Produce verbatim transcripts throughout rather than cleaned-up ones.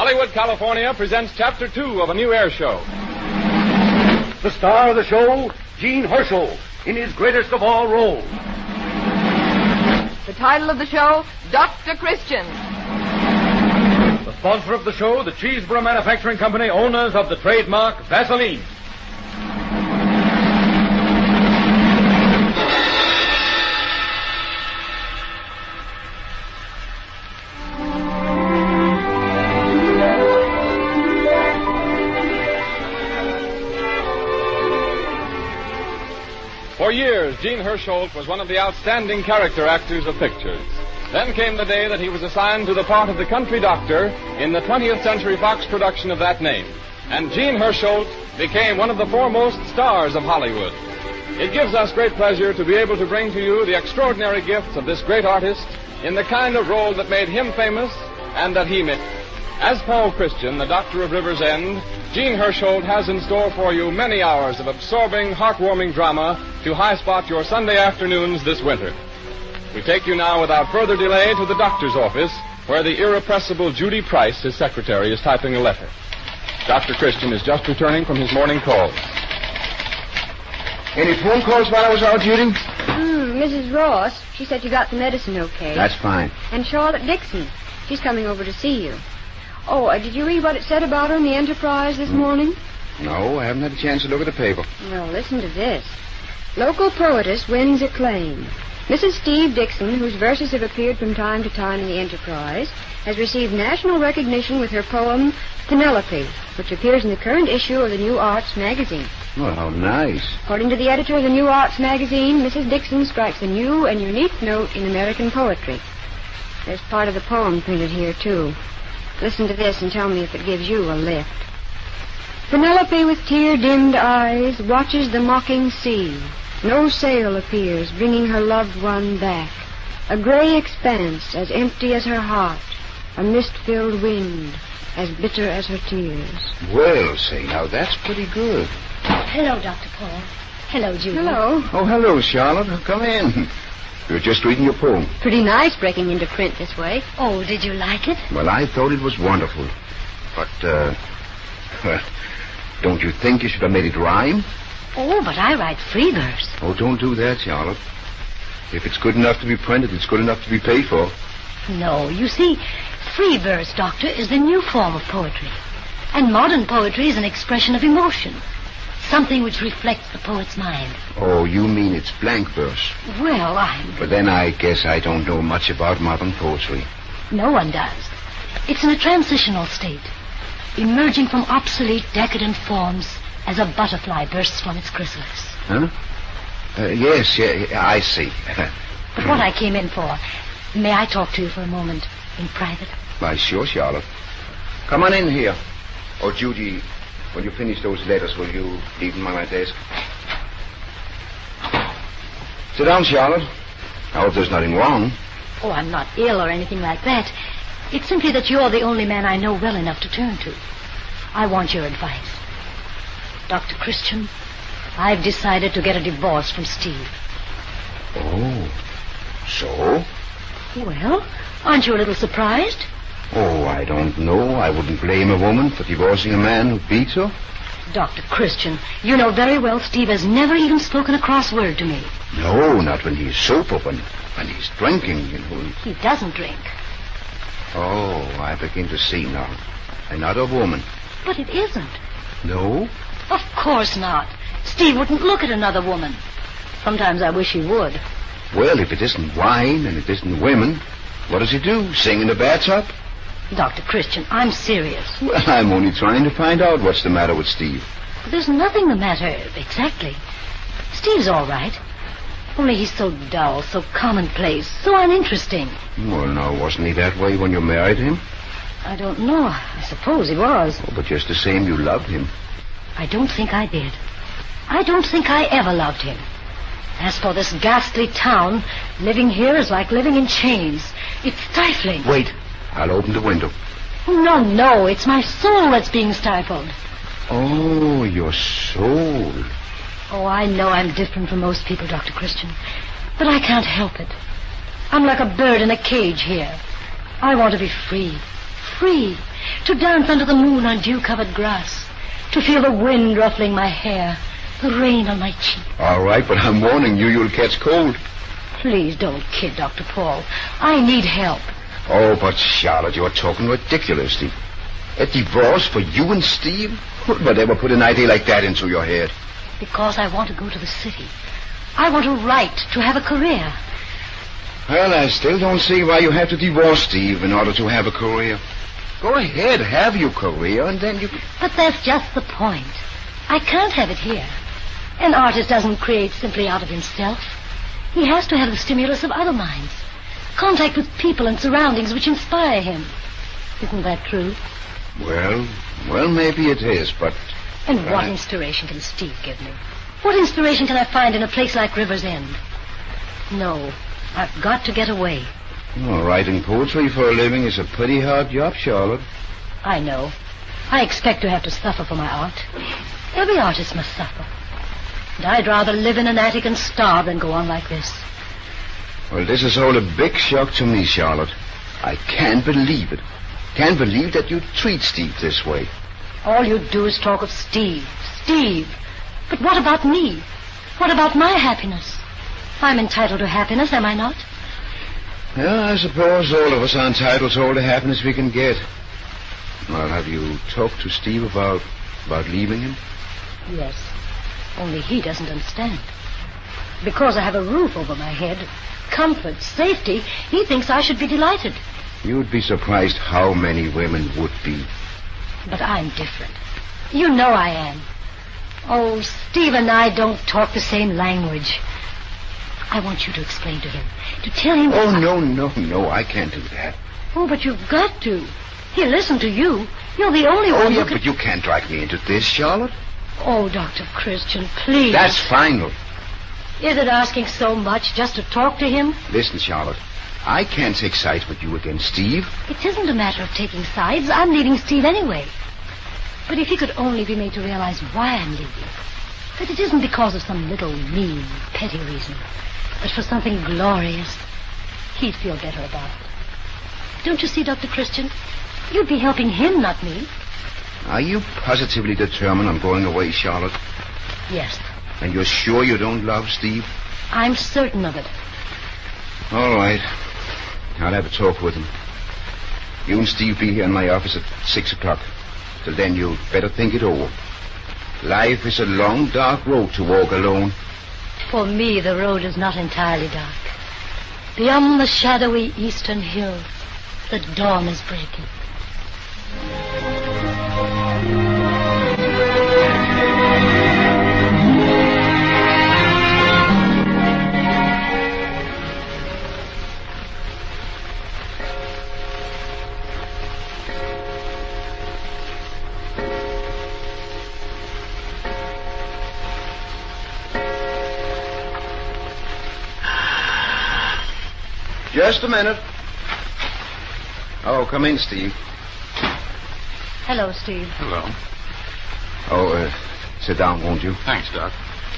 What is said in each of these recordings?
Hollywood, California presents Chapter Two of a new air show. The star of the show, Gene Herschel, in his greatest of all roles. The title of the show, Doctor Christian. The sponsor of the show, the Cheeseboro Manufacturing Company, owners of the trademark Vaseline. For years, Gene Herschel was one of the outstanding character actors of pictures. Then came the day that he was assigned to the part of the country doctor in the twentieth Century Fox production of that name. And Gene Herschel became one of the foremost stars of Hollywood. It gives us great pleasure to be able to bring to you the extraordinary gifts of this great artist in the kind of role that made him famous and that he made. As Paul Christian, the doctor of River's End, Gene Herschel has in store for you many hours of absorbing, heartwarming drama to high-spot your Sunday afternoons this winter. We take you now without further delay to the doctor's office, where the irrepressible Judy Price, his secretary, is typing a letter. Doctor Christian is just returning from his morning call. Any phone calls while I was out, Judy? Hmm, Missus Ross, she said you got the medicine okay. That's fine. And Charlotte Dixon, she's coming over to see you. Oh, uh, did you read what it said about her in the Enterprise this mm. morning? No, I haven't had a chance to look at the paper. Well, listen to this. Local poetess wins acclaim. Missus Steve Dixon, whose verses have appeared from time to time in the Enterprise, has received national recognition with her poem, Penelope, which appears in the current issue of the New Arts magazine. Well, how nice. According to the editor of the New Arts magazine, Missus Dixon strikes a new and unique note in American poetry. There's part of the poem printed here, too. Listen to this and tell me if it gives you a lift. Penelope with tear-dimmed eyes watches the mocking sea. No sail appears, bringing her loved one back. A gray expanse, as empty as her heart. A mist-filled wind, as bitter as her tears. Well, say, now, that's pretty good. Hello, Doctor Paul. Hello, Judy. Hello. Oh, hello, Charlotte. Come in. You're just reading your poem. Pretty nice breaking into print this way. Oh, did you like it? Well, I thought it was wonderful. But, uh, well, don't you think you should have made it rhyme? Oh, but I write free verse. Oh, don't do that, Charlotte. If it's good enough to be printed, it's good enough to be paid for. No, you see, free verse, Doctor, is the new form of poetry. And modern poetry is an expression of emotion. Something which reflects the poet's mind. Oh, you mean it's blank verse? Well, I'm... But then I guess I don't know much about modern poetry. No one does. It's in a transitional state, emerging from obsolete, decadent forms as a butterfly bursts from its chrysalis. Huh? Uh, yes, yeah, I see. But what I came in for, may I talk to you for a moment in private? Why, sure, Charlotte. Come on in here. Oh, Judy... When you finish those letters, will you leave them on my desk? Sit down, Charlotte. I hope there's nothing wrong. Oh, I'm not ill or anything like that. It's simply that you're the only man I know well enough to turn to. I want your advice. Doctor Christian, I've decided to get a divorce from Steve. Oh, so? Well, aren't you a little surprised? Oh, I don't know. I wouldn't blame a woman for divorcing a man who beats her. Doctor Christian, you know very well Steve has never even spoken a cross word to me. No, not when he's sober, when, when he's drinking, you know. He doesn't drink. Oh, I begin to see now. Another woman. But it isn't. No? Of course not. Steve wouldn't look at another woman. Sometimes I wish he would. Well, if it isn't wine and it isn't women, what does he do? Sing in the bathtub? Doctor Christian, I'm serious. Well, I'm only trying to find out what's the matter with Steve. There's nothing the matter, exactly. Steve's all right. Only he's so dull, so commonplace, so uninteresting. Well, now, wasn't he that way when you married him? I don't know. I suppose he was. Oh, but just the same, you loved him. I don't think I did. I don't think I ever loved him. As for this ghastly town, living here is like living in chains. It's stifling. Wait. I'll open the window. No, no. It's my soul that's being stifled. Oh, your soul. Oh, I know I'm different from most people, Doctor Christian. But I can't help it. I'm like a bird in a cage here. I want to be free. Free. to dance under the moon on dew-covered grass, to feel the wind ruffling my hair, the rain on my cheek. All right, but I'm warning you, you'll catch cold. Please don't kid Doctor Paul. I need help. Oh, but Charlotte, you're talking ridiculously. A divorce for you and Steve? Who would ever put an idea like that into your head? Because I want to go to the city. I want to write, to have a career. Well, I still don't see why you have to divorce Steve in order to have a career. Go ahead, have your career, and then you... But that's just the point. I can't have it here. An artist doesn't create simply out of himself. He has to have the stimulus of other minds. Contact with people and surroundings which inspire him. Isn't that true? Well, well, maybe it is, but... And what I... inspiration can Steve give me? What inspiration can I find in a place like River's End? No, I've got to get away. Well, writing poetry for a living is a pretty hard job, Charlotte. I know. I expect to have to suffer for my art. Every artist must suffer. And I'd rather live in an attic and starve than go on like this. Well, this is all a big shock to me, Charlotte. I can't believe it. Can't believe that you treat Steve this way. All you do is talk of Steve. Steve. But what about me? What about my happiness? I'm entitled to happiness, am I not? Yeah, I suppose all of us are entitled to all the happiness we can get. Well, have you talked to Steve about about leaving him? Yes. Only he doesn't understand. Because I have a roof over my head, comfort, safety, he thinks I should be delighted. You'd be surprised how many women would be. But I'm different. You know I am. Oh, Steve and I don't talk the same language. I want you to explain to him. To tell him... Oh, no, no, no, I can't do that. Oh, but you've got to. He'll listen to you. You're the only oh, one yeah, who can... but you can't drag me into this, Charlotte. Oh, Doctor Christian, please. That's final. Is it asking so much just to talk to him? Listen, Charlotte. I can't take sides with you against Steve. It isn't a matter of taking sides. I'm leaving Steve anyway. But if he could only be made to realize why I'm leaving, that it isn't because of some little mean, petty reason, but for something glorious, he'd feel better about it. Don't you see, Doctor Christian? You'd be helping him, not me. Are you positively determined on going away, Charlotte? Yes. And you're sure you don't love Steve? I'm certain of it. All right. I'll have a talk with him. You and Steve be here in my office at six o'clock. Till then, you'd better think it over. Life is a long, dark road to walk alone. For me, the road is not entirely dark. Beyond the shadowy eastern hill, the dawn is breaking. Just a minute. Oh, come in, Steve. Hello, Steve. Hello. Oh, uh, sit down, won't you? Thanks, Doc.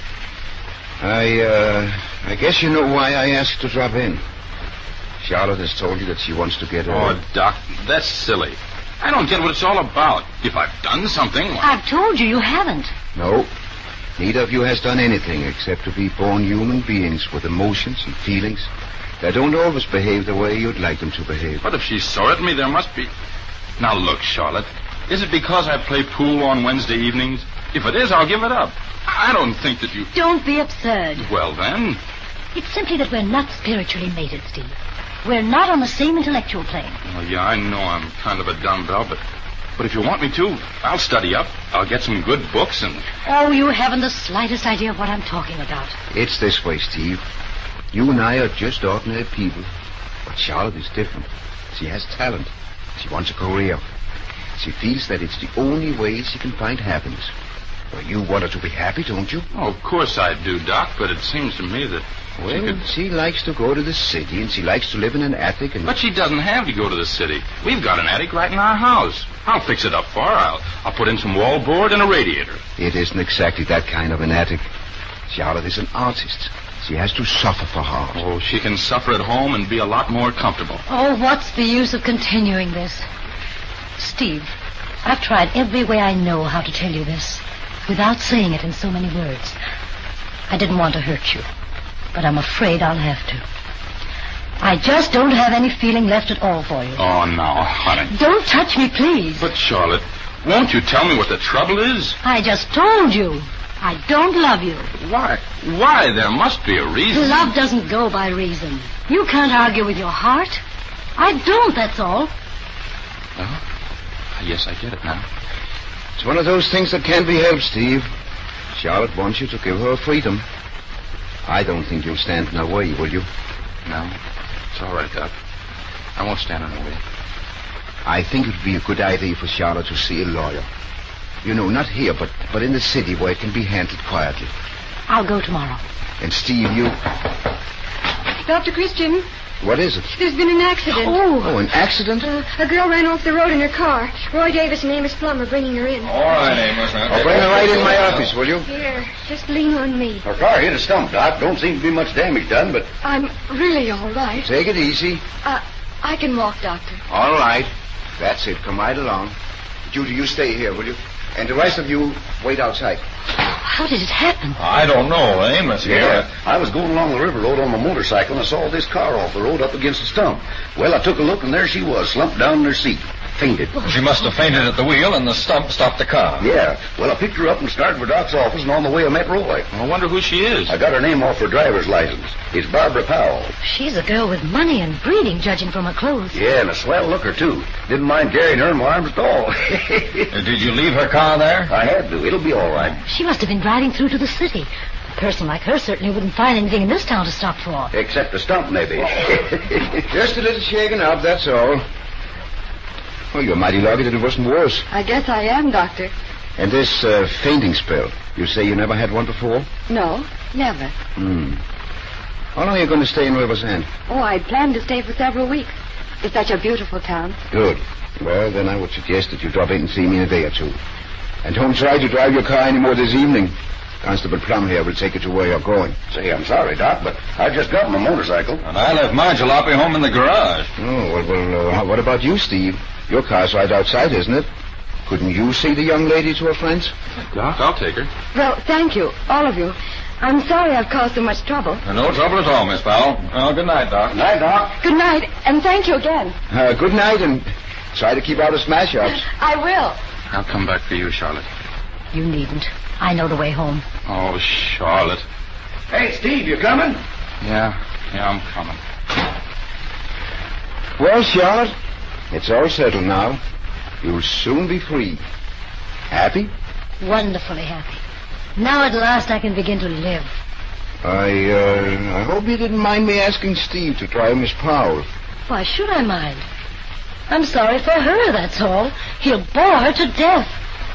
I, uh, I guess you know why I asked you to drop in. Charlotte has told you that she wants to get a... Oh, Doc, that's silly. I don't get what it's all about. If I've done something... I've told you you haven't. No. Neither of you has done anything except to be born human beings with emotions and feelings that don't always behave the way you'd like them to behave. But if she's sore at me, there must be... Now, look, Charlotte. Is it because I play pool on Wednesday evenings? If it is, I'll give it up. I don't think that you... Don't be absurd. Well, then... It's simply that we're not spiritually mated, Steve. We're not on the same intellectual plane. Well, yeah, I know I'm kind of a dumbbell, but... But if you want me to, I'll study up. I'll get some good books and... Oh, you haven't the slightest idea of what I'm talking about. It's this way, Steve. You and I are just ordinary people. But Charlotte is different. She has talent. She wants a career. She feels that it's the only way she can find happiness. Well, you want her to be happy, don't you? Oh, of course I do, Doc, but it seems to me that Well, she could... she likes to go to the city, and she likes to live in an attic, and... But she doesn't have to go to the city. We've got an attic right in our house. I'll fix it up for her. I'll, I'll put in some wallboard and a radiator. It isn't exactly that kind of an attic. Charlotte is an artist. She has to suffer for art. Oh, she can suffer at home and be a lot more comfortable. Oh, what's the use of continuing this? Steve, I've tried every way I know how to tell you this, without saying it in so many words. I didn't want to hurt you, but I'm afraid I'll have to. I just don't have any feeling left at all for you. Oh, now, honey. Don't touch me, please. But, Charlotte, won't you tell me what the trouble is? I just told you. I don't love you. Why? Why? There must be a reason. Love doesn't go by reason. You can't argue with your heart. I don't, that's all. Well, yes, I get it now. It's one of those things that can't be helped, Steve. Charlotte wants you to give her freedom. I don't think you'll stand in her way, will you? No. It's all right, Doc. I won't stand in her way. I think it would be a good idea for Charlotte to see a lawyer. You know, not here, but, but in the city where it can be handled quietly. I'll go tomorrow. And Steve, you... Doctor Christian, What is it? there's been an accident. Oh, Oh, an accident? Uh, a girl ran off the road in her car. Roy Davis and Amos Plum are bringing her in. All right, Amos. I'll bring her right in my office, will you? Here, just lean on me. Her car hit a stump, Doc. Don't seem to be much damage done, but... I'm really all right. Take it easy. Uh, I can walk, Doctor. All right. That's it. Come right along. Judy, you stay here, will you? And the rest of you, wait outside. how did it happen? I don't know. Amos here. Yeah, I was going along the river road on my motorcycle and I saw this car off the road up against a stump. Well, I took a look and there she was, slumped down in her seat. Fainted. She must have fainted at the wheel and the stump stopped the car. Yeah. Well, I picked her up and started for Doc's office, and on the way I met Roy. I wonder who she is. I got her name off her driver's license. It's Barbara Powell. She's a girl with money and breeding, judging from her clothes. Yeah, and a swell looker, too. Didn't mind carrying her in my arms at all. Uh, Did you leave her car there? I had to. It'll be all right. She must have been riding through to the city. A person like her certainly wouldn't find anything in this town to stop for. Except a stump, maybe. Just a little shaken up, that's all. Oh, you're mighty lucky that it wasn't worse. I guess I am, Doctor. And this uh, fainting spell, you say you never had one before? No, never. Hmm. How long are you going to stay in River's End? Oh, I planned to stay for several weeks. It's such a beautiful town. Good. Well, then I would suggest that you drop in and see me in a day or two. And don't try to drive your car anymore this evening. Constable Plum here will take you to where you're going. Say, I'm sorry, Doc, but I just got my motorcycle. And I left my jalopy home in the garage. Oh, well, well uh, what about you, Steve? Your car's right outside, isn't it? Couldn't you see the young lady to her friends? Doc, I'll take her. Well, thank you, all of you. I'm sorry I've caused so much trouble. Uh, no trouble at all, Miss Powell. Well, good night, Doc. Night, Doc. Good night, and thank you again. Uh, good night, and try to keep out of smash-ups. I will. I'll come back for you, Charlotte. You needn't. I know the way home. Oh, Charlotte. Hey, Steve, you coming? Yeah, yeah, I'm coming. Well, Charlotte, it's all settled now. You'll soon be free. Happy? Wonderfully happy. Now at last I can begin to live. I, uh, I hope you didn't mind me asking Steve to try Miss Powell. Why should I mind? I'm sorry for her, that's all. He'll bore her to death.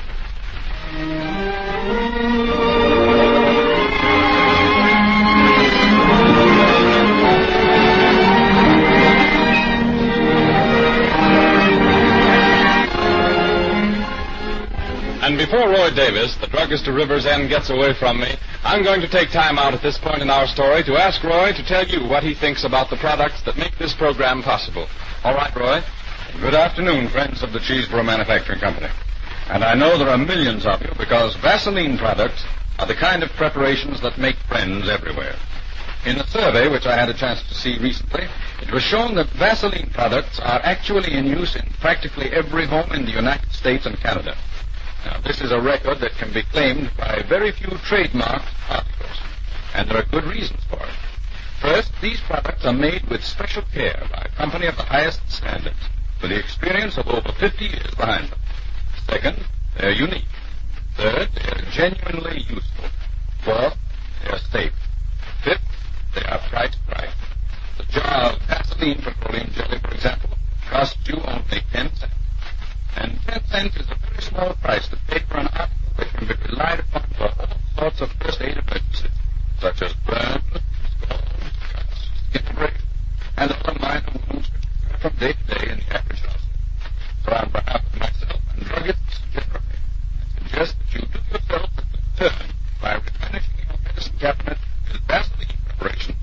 And before Roy Davis, the druggist of River's End, gets away from me, I'm going to take time out at this point in our story to ask Roy to tell you what he thinks about the products that make this program possible. All right, Roy? Good afternoon, friends of the Cheeseboro Manufacturing Company. And I know there are millions of you because Vaseline products are the kind of preparations that make friends everywhere. In a survey which I had a chance to see recently, it was shown that Vaseline products are actually in use in practically every home in the United States and Canada. Now, this is a record that can be claimed by very few trademarked articles, and there are good reasons for it. First, these products are made with special care by a company of the highest standards, with the experience of over fifty years behind them. Second, they're unique. Third, they're genuinely useful. Fourth, they're safe. Fifth, they are priced right. The jar of Vaseline petroleum jelly, for example, costs you only ten cents. And ten cents is a very small price to pay for an article that can be relied upon for all sorts of first aid emergencies, such as burns, scalds, cuts, skin breaks, and other minor wounds which occur from day to day in the average house. So on behalf of myself and druggists generally, I suggest that you do yourself a good turn by replenishing your medicine cabinet with Vaseline preparations.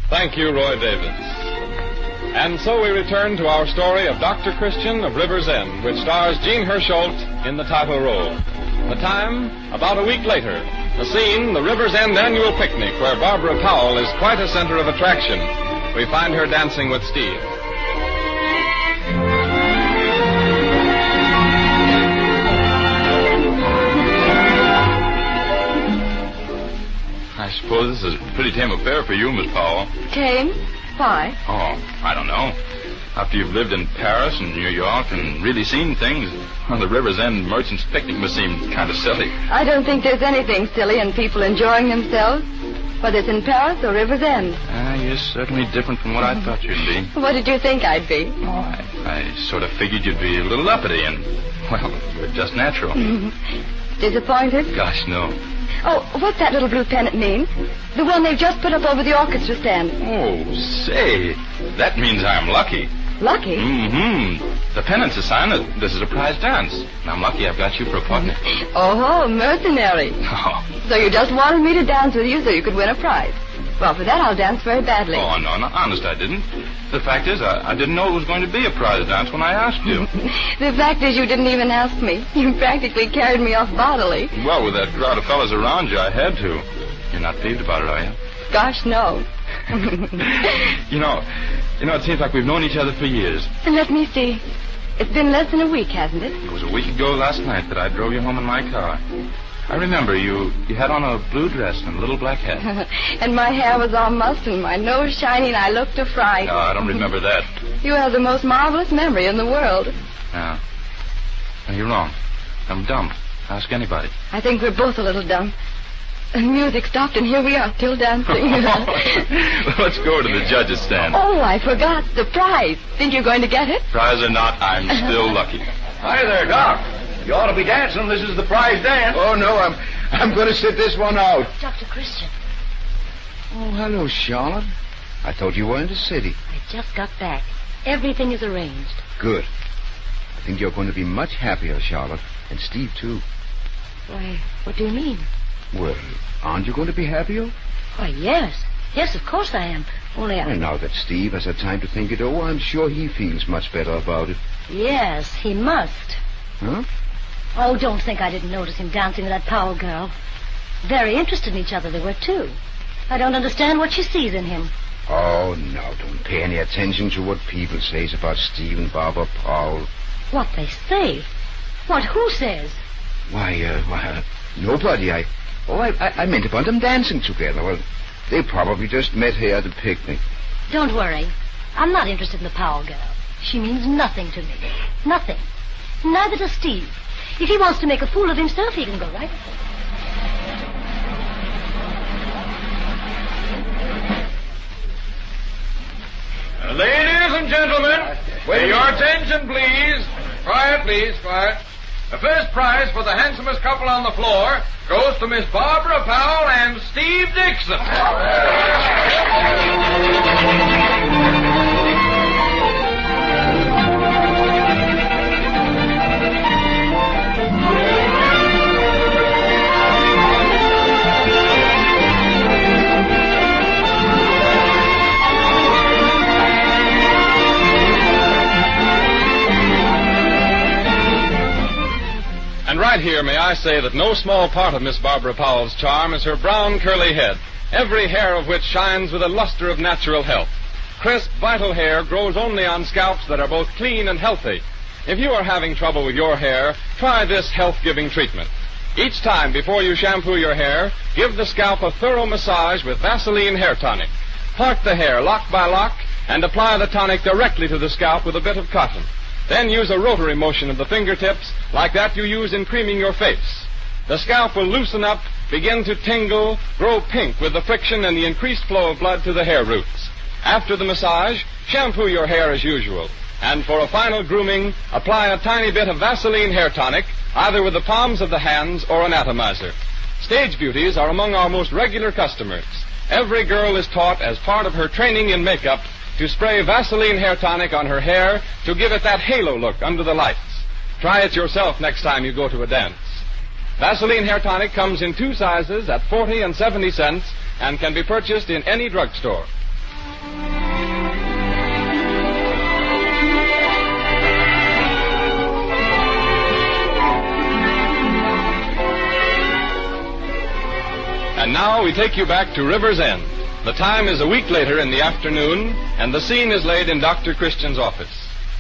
Thank you, Roy Davis. And so we return to our story of Doctor Christian of River's End, which stars Jean Hersholt in the title role. The time, about a week later. The scene, the River's End annual picnic, where Barbara Powell is quite a center of attraction. We find her dancing with Steve. I suppose this is a pretty tame affair for you, Miss Powell. Tame? Why? Oh, I don't know. After you've lived in Paris and New York and really seen things, well, the River's End Merchants Picnic must seem kind of silly. I don't think there's anything silly in people enjoying themselves, whether it's in Paris or River's End. Ah, you're certainly different from what I thought you'd be. What did you think I'd be? Oh, I, I sort of figured you'd be a little uppity and, well, you're just natural. Disappointed? Gosh, no. Oh, what's that little blue pennant mean? The one they've just put up over the orchestra stand. Oh, say, that means I'm lucky. Lucky? Mm-hmm. The pennant's a sign that this is a prize dance. And I'm lucky I've got you for a partner. Oh, mercenary. Oh. So you just wanted me to dance with you so you could win a prize. Well, for that I'll dance very badly. Oh, no, no, honest I didn't. The fact is, I, I didn't know it was going to be a prize dance when I asked you. The fact is you didn't even ask me. You practically carried me off bodily. Well, with that crowd of fellas around you, I had to. You're not peeved about it, are you? Gosh, no. you know, you know, it seems like we've known each other for years. And let me see. It's been less than a week, hasn't it? It was a week ago last night that I drove you home in my car. I remember you you had on a blue dress and a little black hat. And my hair was all mussed and my nose shiny and I looked a fright. No, I don't remember that. You have the most marvelous memory in the world. Yeah. No, you're wrong. I'm dumb. Ask anybody. I think we're both a little dumb. The music stopped and here we are still dancing. Let's go to the judges' stand. Oh, I forgot. The prize. Think you're going to get it? Prize or not, I'm still lucky. Hi there, Doc. You ought to be dancing. This is the prize dance. Oh, no, I'm I'm going to sit this one out. Doctor Christian, Oh, hello, Charlotte. I thought you were in the city. I just got back. Everything is arranged. Good. I think you're going to be much happier, Charlotte. And Steve, too. Why, what do you mean? Well, aren't you going to be happier? Why, yes. Yes, of course I am. Only I... Well, now that Steve has had time to think it over, I'm sure he feels much better about it. Yes, he must. Huh? Oh, don't think I didn't notice him dancing with that Powell girl. Very interested in each other they were, too. I don't understand what she sees in him. Oh, no, don't pay any attention to what people says about Steve and Barbara Powell. What they say? What, who says? Why, uh, why, uh, nobody. I, oh, I, I, I meant about them dancing together. Well, they probably just met here at the picnic. Don't worry. I'm not interested in the Powell girl. She means nothing to me. Nothing. Neither does Steve. If he wants to make a fool of himself, he can go right ahead. Uh, ladies and gentlemen, Wait a your minute. attention, please. Quiet, please, quiet. The first prize for the handsomest couple on the floor goes to Miss Barbara Powell and Steve Dixon. And right here, may I say that no small part of Miss Barbara Powell's charm is her brown, curly head, every hair of which shines with a luster of natural health. Crisp, vital hair grows only on scalps that are both clean and healthy. If you are having trouble with your hair, try this health-giving treatment. Each time before you shampoo your hair, give the scalp a thorough massage with Vaseline Hair Tonic. Part the hair lock by lock and apply the tonic directly to the scalp with a bit of cotton. Then use a rotary motion of the fingertips like that you use in creaming your face. The scalp will loosen up, begin to tingle, grow pink with the friction and the increased flow of blood to the hair roots. After the massage, shampoo your hair as usual. And for a final grooming, apply a tiny bit of Vaseline Hair Tonic, either with the palms of the hands or an atomizer. Stage beauties are among our most regular customers. Every girl is taught as part of her training in makeup to spray Vaseline Hair Tonic on her hair to give it that halo look under the lights. Try it yourself next time you go to a dance. Vaseline Hair Tonic comes in two sizes at forty and seventy cents and can be purchased in any drugstore. And now we take you back to River's End. The time is a week later in the afternoon, and the scene is laid in Doctor Christian's office.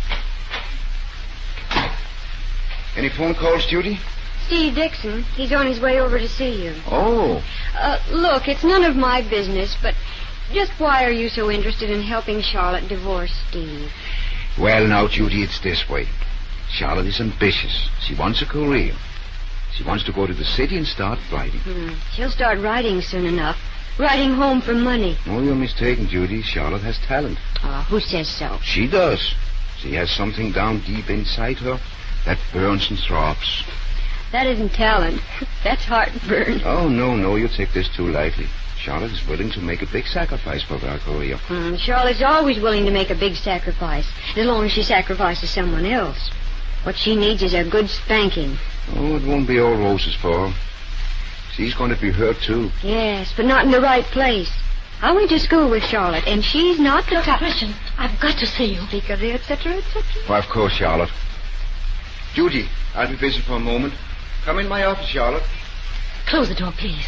Any phone calls, Judy? Steve Dixon. He's on his way over to see you. Oh. Uh, look, it's none of my business, but just why are you so interested in helping Charlotte divorce Steve? Well, now, Judy, it's this way. Charlotte is ambitious. She wants a career. She wants to go to the city and start writing. Hmm. She'll start writing soon enough. Writing home for money. Oh, you're mistaken, Judy. Charlotte has talent. Oh, who says so? She does. She has something down deep inside her that burns and throbs. That isn't talent. That's heartburn. Oh, no, no, you take this too lightly. Charlotte is willing to make a big sacrifice for her career. Hmm. Charlotte's always willing to make a big sacrifice, as long as she sacrifices someone else. What she needs is a good spanking. Oh, it won't be all roses for her. She's going to be hurt, too. Yes, but not in the right place. I went to school with Charlotte, and she's not the Doctor type... Christian, I've got to see you. Speak of the et cetera, et cetera. Why, of course, Charlotte. Judy, I'll be busy for a moment. Come in my office, Charlotte. Close the door, please.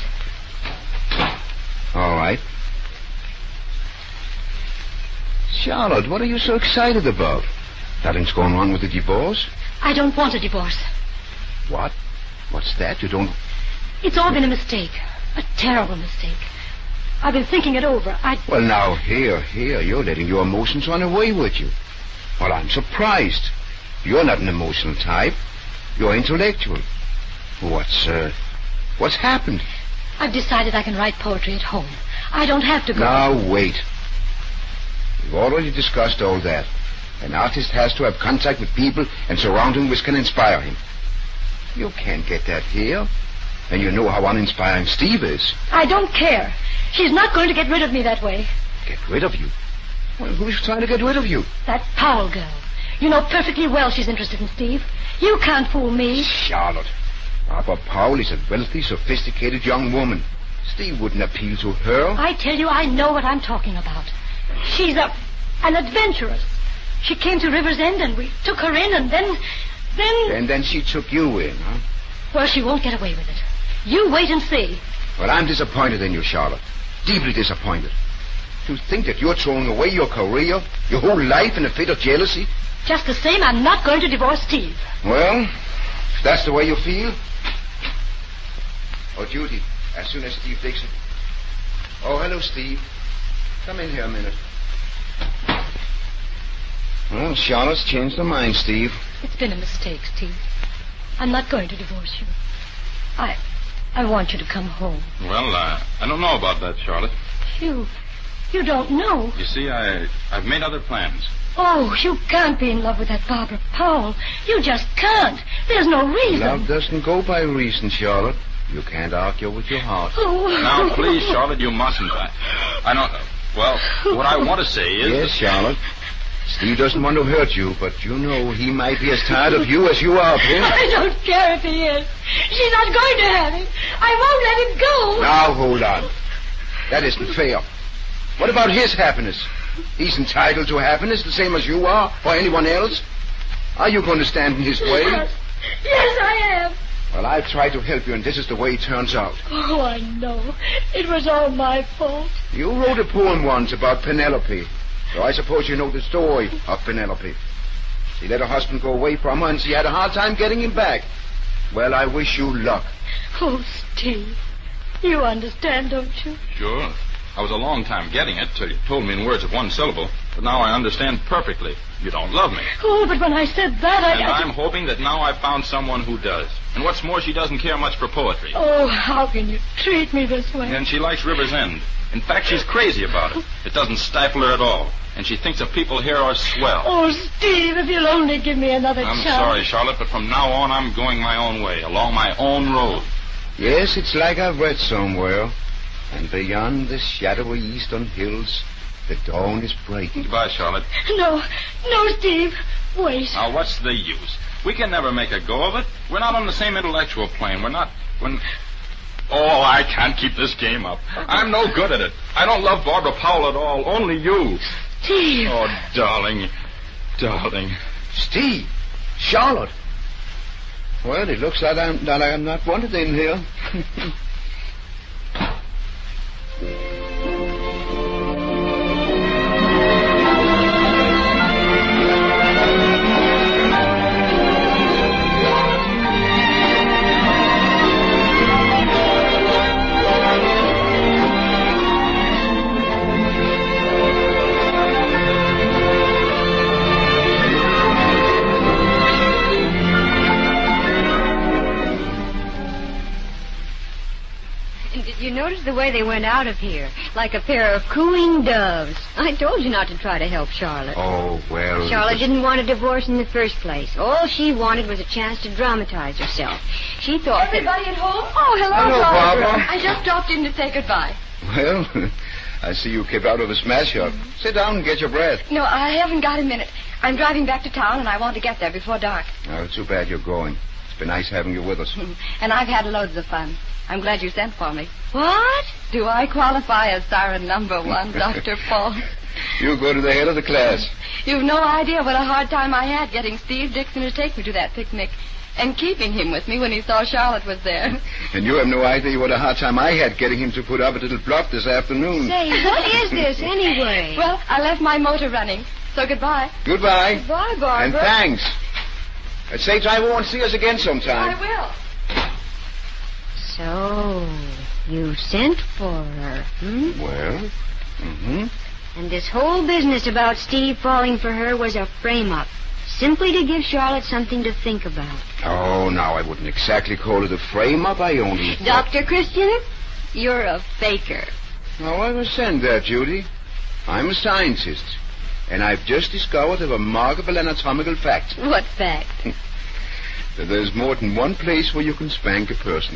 All right. Charlotte, what are you so excited about? Nothing's going wrong with the divorce? I don't want a divorce. What? What's that? You don't... It's all been a mistake. A terrible mistake. I've been thinking it over. I... Well, now, here, here, you're letting your emotions run away with you. Well, I'm surprised. You're not an emotional type. You're intellectual. What's, uh... What's happened? I've decided I can write poetry at home. I don't have to go... Now, wait. We've already discussed all that. An artist has to have contact with people and surroundings which can inspire him. You can't get that here. And you know how uninspiring Steve is. I don't care. She's not going to get rid of me that way. Get rid of you? Well, who's trying to get rid of you? That Powell girl. You know perfectly well she's interested in Steve. You can't fool me. Charlotte. Barbara Powell is a wealthy, sophisticated young woman. Steve wouldn't appeal to her. I tell you, I know what I'm talking about. She's a an adventuress. She came to River's End and we took her in and then... Then... And then she took you in, huh? Well, she won't get away with it. You wait and see. Well, I'm disappointed in you, Charlotte. Deeply disappointed. To think that you're throwing away your career, your whole life in a fit of jealousy. Just the same, I'm not going to divorce Steve. Well, if that's the way you feel. Oh, Judy, as soon as Steve Dixon... Oh, hello, Steve. Come in here a minute. Well, Charlotte's changed her mind, Steve. It's been a mistake, Steve. I'm not going to divorce you. I... I want you to come home. Well, uh, I don't know about that, Charlotte. You... You don't know. You see, I, I've made other plans. Oh, you can't be in love with that Barbara Powell. You just can't. There's no reason. Love doesn't go by reason, Charlotte. You can't argue with your heart. Oh. Now, please, Charlotte, you mustn't. I, I don't... Well, what I want to say is... Yes, Charlotte. Steve doesn't want to hurt you, but you know he might be as tired of you as you are of him. I don't care if he is. She's not going to have him. I won't let him go. Now, hold on. That isn't fair. What about his happiness? He's entitled to happiness the same as you are, or anyone else. Are you going to stand in his way? Yes, yes I am. Well, I've tried to help you, and this is the way it turns out. Oh, I know. It was all my fault. You wrote a poem once about Penelope. So I suppose you know the story of Penelope. She let her husband go away from her, and she had a hard time getting him back. Well, I wish you luck. Oh, Steve, you understand, don't you? Sure. I was a long time getting it till you told me in words of one syllable. But now I understand perfectly. You don't love me. Oh, but when I said that, I... And I... I'm hoping that now I've found someone who does. And what's more, she doesn't care much for poetry. Oh, how can you treat me this way? And she likes River's End. In fact, she's crazy about it. It doesn't stifle her at all. And she thinks the people here are swell. Oh, Steve, if you'll only give me another I'm chance. sorry, Charlotte, but from now on I'm going my own way, along my own road. Yes, it's like I've read somewhere. And beyond the shadowy eastern hills, the dawn is breaking. Goodbye, Charlotte. No, no, Steve. Wait. Now, what's the use? We can never make a go of it. We're not on the same intellectual plane. We're not... When... Oh, I can't keep this game up. I'm no good at it. I don't love Barbara Powell at all. Only you. Steve. Oh, darling. Darling. Steve. Charlotte. Well, it looks like I'm, that I'm not wanted in here. You notice the way they went out of here, like a pair of cooing doves. I told you not to try to help Charlotte. Oh, well... Charlotte didn't want a divorce in the first place. All she wanted was a chance to dramatize herself. She thought Everybody that... at home? Oh, hello, Hello, Barbara. Barbara. I just dropped in to say goodbye. Well, I see you kept out of a smash up. Sit down and get your breath. No, I haven't got a minute. I'm driving back to town, and I want to get there before dark. Oh, it's too bad you're going. It's been nice having you with us. And I've had loads of fun. I'm glad you sent for me. What? Do I qualify as siren number one, Doctor Paul? You go to the head of the class. You've no idea what a hard time I had getting Steve Dixon to take me to that picnic and keeping him with me when he saw Charlotte was there. And you have no idea what a hard time I had getting him to put up at Little Bluff this afternoon. Say, what is this anyway? Well, I left my motor running, so goodbye. Goodbye. Goodbye, Barbara. And thanks. At Saint I won't see us again sometime. I will. So, you sent for her, hmm? Well, mm-hmm. And this whole business about Steve falling for her was a frame-up, simply to give Charlotte something to think about. Oh, now, I wouldn't exactly call it a frame-up. I only... Doctor Christian, you're a faker. Now, I understand that, Judy. I'm a scientist, and I've just discovered a remarkable anatomical fact. What fact? That there's more than one place where you can spank a person.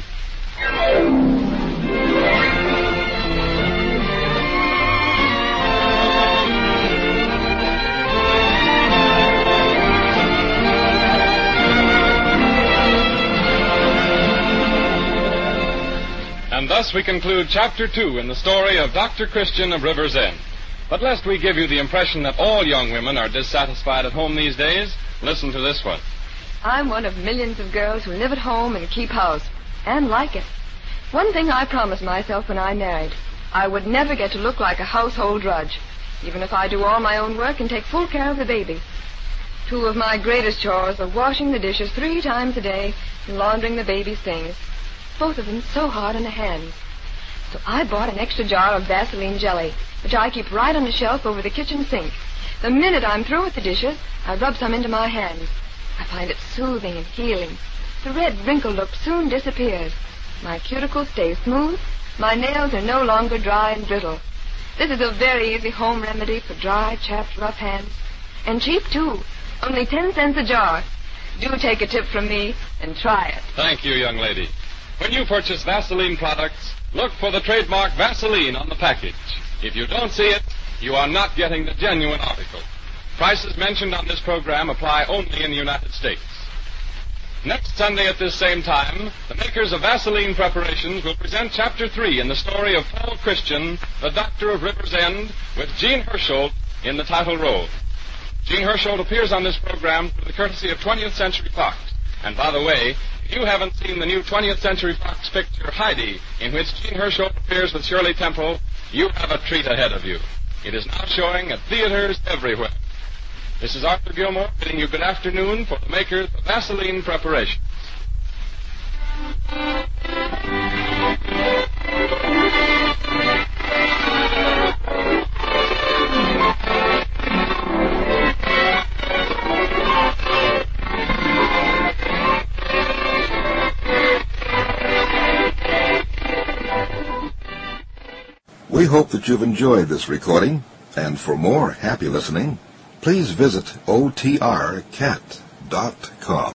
And thus we conclude Chapter Two in the story of Doctor Christian of River's End. But lest we give you the impression that all young women are dissatisfied at home these days, listen to this one. I'm one of millions of girls who live at home and keep house, and like it. One thing I promised myself when I married, I would never get to look like a household drudge, even if I do all my own work and take full care of the baby. Two of my greatest chores are washing the dishes three times a day and laundering the baby's things. Both of them so hard on the hands. So I bought an extra jar of Vaseline jelly, which I keep right on the shelf over the kitchen sink. The minute I'm through with the dishes, I rub some into my hands. I find it soothing and healing. The red wrinkle look soon disappears. My cuticles stay smooth. My nails are no longer dry and brittle. This is a very easy home remedy for dry, chapped, rough hands. And cheap, too. Only ten cents a jar. Do take a tip from me and try it. Thank you, young lady. When you purchase Vaseline products, look for the trademark Vaseline on the package. If you don't see it, you are not getting the genuine article. Prices mentioned on this program apply only in the United States. Next Sunday at this same time, the makers of Vaseline preparations will present Chapter Three in the story of Paul Christian, the Doctor of River's End, with Jean Hersholt in the title role. Jean Hersholt appears on this program through the courtesy of twentieth Century Fox. And by the way, if you haven't seen the new twentieth Century Fox picture Heidi, in which Jean Hersholt appears with Shirley Temple, you have a treat ahead of you. It is now showing at theaters everywhere. This is Arthur Gilmore bidding you good afternoon for the makers of Vaseline preparations. We hope that you've enjoyed this recording, and for more happy listening, please visit O T R cat dot com.